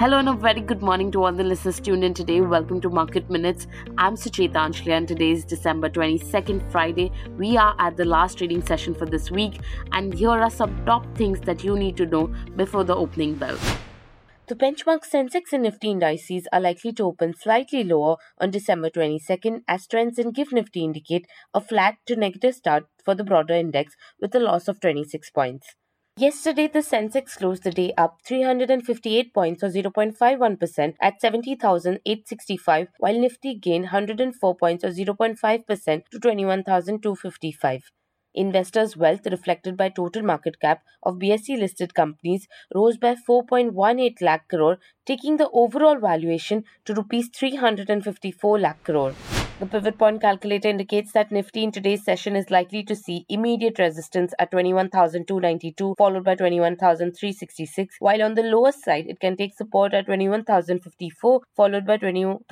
Hello and a very good morning to all the listeners tuned in today. Welcome to Market Minutes. I'm Sucheta Anjali and today is December 22nd, Friday. We are at the last trading session for this week and here are some top things that you need to know before the opening bell. The benchmark Sensex and Nifty indices are likely to open slightly lower on December 22nd as trends in GIFT Nifty indicate a flat to negative start for the broader index with a loss of 26 points. Yesterday, the Sensex closed the day up 358 points or 0.51% at 70,865, while Nifty gained 104 points or 0.5% to 21,255. Investors' wealth reflected by total market cap of BSE listed companies rose by 4.18 lakh crore, taking the overall valuation to rupees 354 lakh crore. The pivot point calculator indicates that Nifty in today's session is likely to see immediate resistance at 21,292 followed by 21,366, while on the lower side it can take support at 21,054 followed by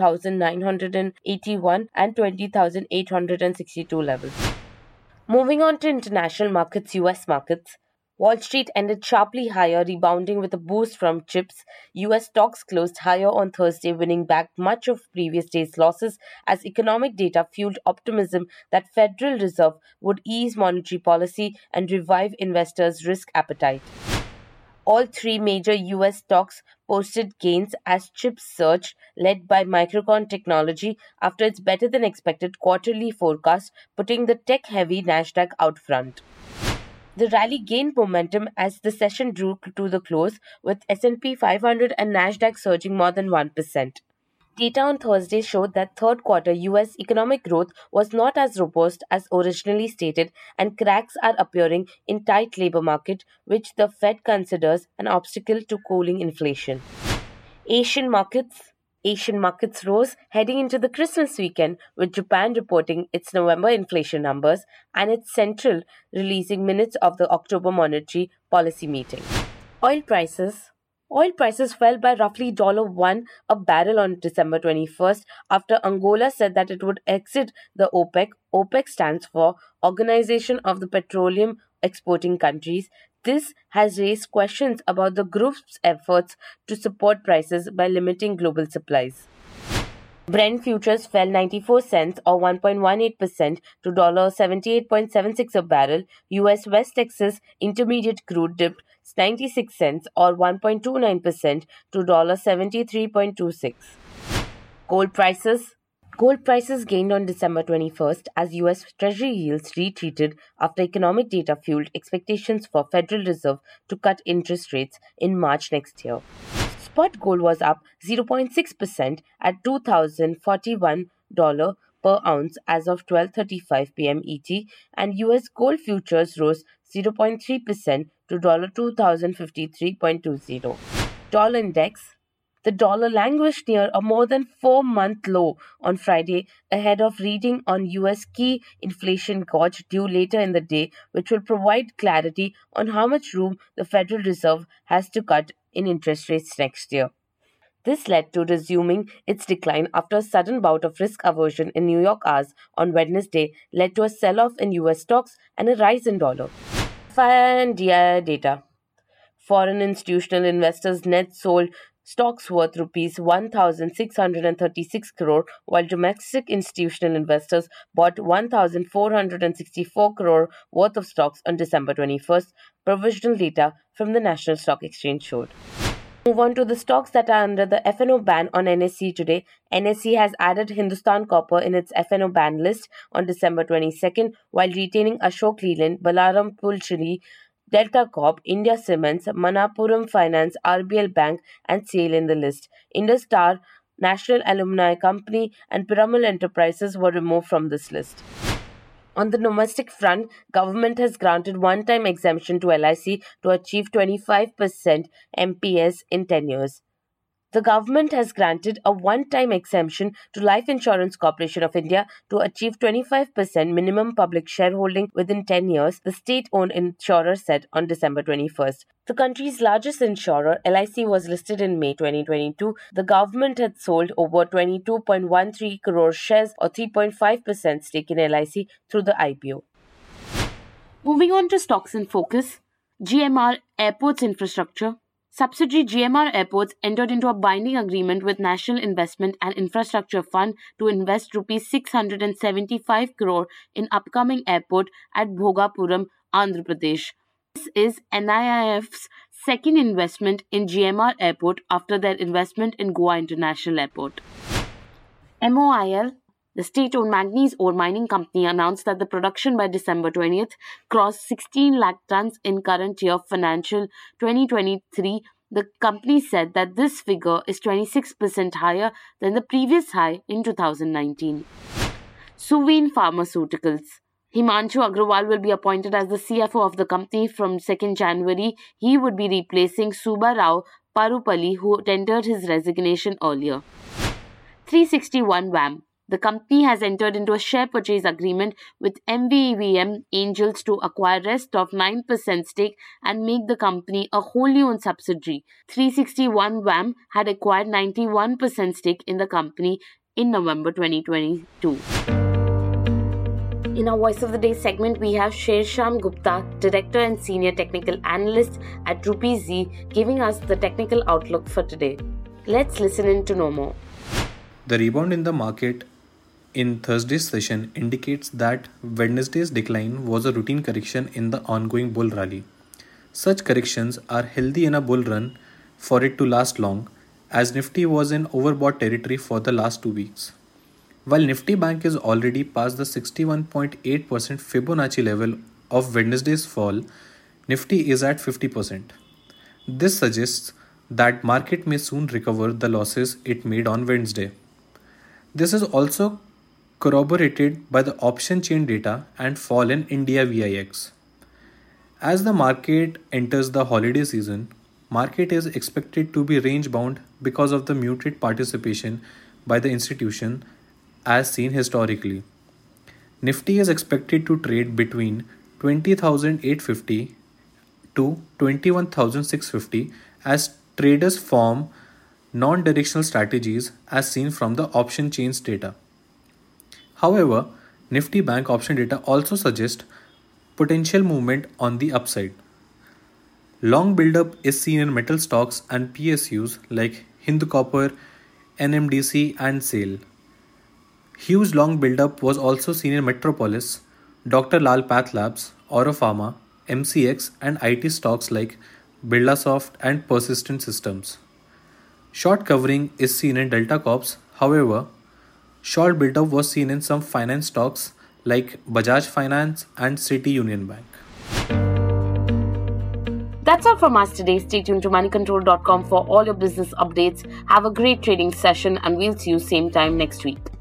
20,981 and 20,862 levels. Moving on to international markets, US markets. Wall Street ended sharply higher, rebounding with a boost from chips. US stocks closed higher on Thursday, winning back much of previous day's losses as economic data fueled optimism that Federal Reserve would ease monetary policy and revive investors' risk appetite. All three major US stocks posted gains as chips surged, led by Micron Technology after its better-than-expected quarterly forecast, putting the tech-heavy Nasdaq out front. The rally gained momentum as the session drew to the close, with S&P 500 and Nasdaq surging more than 1%. Data on Thursday showed that third quarter US economic growth was not as robust as originally stated, and cracks are appearing in tight labor market, which the Fed considers an obstacle to cooling inflation. Asian markets rose heading into the Christmas weekend, with Japan reporting its November inflation numbers and its Central releasing minutes of the October monetary policy meeting. Oil prices fell by roughly $1 a barrel on December 21st after Angola said that it would exit the OPEC. OPEC stands for Organization of the Petroleum Exporting Countries. This has raised questions about the group's efforts to support prices by limiting global supplies. Brent futures fell 94 cents or 1.18% to $78.76 a barrel. US West Texas Intermediate crude dipped 96 cents or 1.29% to $73.26. Gold prices gained on December 21st as US Treasury yields retreated after economic data fueled expectations for Federal Reserve to cut interest rates in March next year. Spot gold was up 0.6% at $2,041 per ounce as of 12:35 p.m. ET, and US gold futures rose 0.3% to $2,053.20. Dollar index. The dollar languished near a more than 4-month low on Friday ahead of reading on US key inflation gauge due later in the day, which will provide clarity on how much room the Federal Reserve has to cut in interest rates next year. This led to resuming its decline after a sudden bout of risk aversion in New York hours on Wednesday led to a sell-off in US stocks and a rise in dollar. FII and DII data. Foreign institutional investors net sold stocks worth rupees 1,636 crore, while domestic institutional investors bought 1,464 crore worth of stocks on December 21st, provisional data from the National Stock Exchange showed. Move on to the stocks that are under the F&O ban on NSE today. NSE has added Hindustan Copper in its F&O ban list on December 22nd, while retaining Ashok Leyland, Balaram Pulcheri, Delta Corp, India Cements, Manappuram Finance, RBL Bank, and SAIL in the list. Indus Star, National Alumni Company, and Piramal Enterprises were removed from this list. On the domestic front, government has granted one-time exemption to LIC to achieve 25% MPS in 10 years. The government has granted a one-time exemption to Life Insurance Corporation of India to achieve 25% minimum public shareholding within 10 years, the state-owned insurer said on December 21st. The country's largest insurer, LIC, was listed in May 2022. The government had sold over 22.13 crore shares or 3.5% stake in LIC through the IPO. Moving on to stocks in focus, GMR Airports Infrastructure. Subsidiary GMR Airports entered into a binding agreement with National Investment and Infrastructure Fund to invest rupees 675 crore in upcoming airport at Bhogapuram, Andhra Pradesh. This is NIIF's second investment in GMR Airport after their investment in Goa International Airport. MOIL, the state-owned manganese ore mining company, announced that the production by December 20th crossed 16 lakh tons in current year financial 2023. The company said that this figure is 26% higher than the previous high in 2019. Suveen Pharmaceuticals. Himanshu Agrawal will be appointed as the CFO of the company from 2nd January. He would be replacing Subba Rao Parupalli, who tendered his resignation earlier. 361 WAM. The company has entered into a share purchase agreement with MVVM Angels to acquire rest of 9% stake and make the company a wholly owned subsidiary. 361 WAM had acquired 91% stake in the company in November 2022. In our Voice of the Day segment, we have Shersham Gupta, Director and Senior Technical Analyst at Rupee Z, giving us the technical outlook for today. Let's listen in to know more. The rebound in the market in Thursday's session indicates that Wednesday's decline was a routine correction in the ongoing bull rally. Such corrections are healthy in a bull run for it to last long, as Nifty was in overbought territory for the last 2 weeks. While Nifty Bank is already past the 61.8% Fibonacci level of Wednesday's fall, Nifty is at 50%. This suggests that market may soon recover the losses it made on Wednesday. This is also corroborated by the option chain data and fall in India VIX. As the market enters the holiday season, market is expected to be range bound because of the muted participation by the institution as seen historically. Nifty is expected to trade between 20,850 to 21,650 as traders form non-directional strategies as seen from the option chains data. However, Nifty Bank option data also suggests potential movement on the upside. Long buildup is seen in metal stocks and PSUs like Hindu Copper, NMDC and SAIL. Huge long buildup was also seen in Metropolis, Dr. Lal Path Labs, Auropharma, MCX and IT stocks like Birlasoft and Persistent Systems. Short covering is seen in Delta Corps. However, short buildup was seen in some finance stocks like Bajaj Finance and City Union Bank. That's all from us today. Stay tuned to moneycontrol.com for all your business updates. Have a great trading session and we'll see you same time next week.